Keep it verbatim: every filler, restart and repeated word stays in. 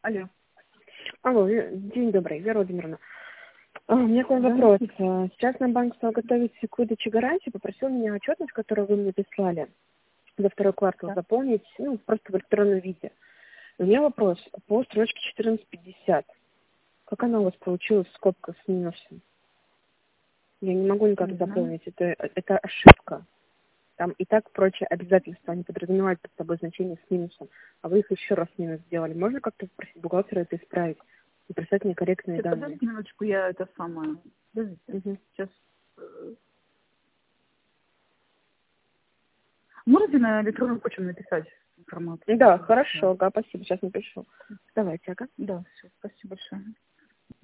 Алло. Алло, Ве- день добрый, Вера Владимировна. А, У меня к вам Да? вопрос. А, Сейчас нам банк стал готовить к выдаче гарантии, попросил меня отчетность, которую вы мне прислали за второй квартал, Да. заполнить, ну, просто в электронном виде. У меня вопрос по строчке четырнадцать пятьдесят. Как она у вас получилась, скобка с минусом? Я не могу никак Не знаю. заполнить, это, это ошибка. Там и так прочие обязательства, они подразумевают под собой значение с минусом, а вы их еще раз минус сделали. Можно как-то попросить бухгалтера это исправить и прислать мне корректные Сейчас, данные? подождите минуточку, я это самое. Подождите. Мгм. Сейчас. э, Можете на электронную почту написать информацию? Да, Да. хорошо, ага, спасибо, сейчас напишу. Давайте, ага. Да, все. Спасибо большое.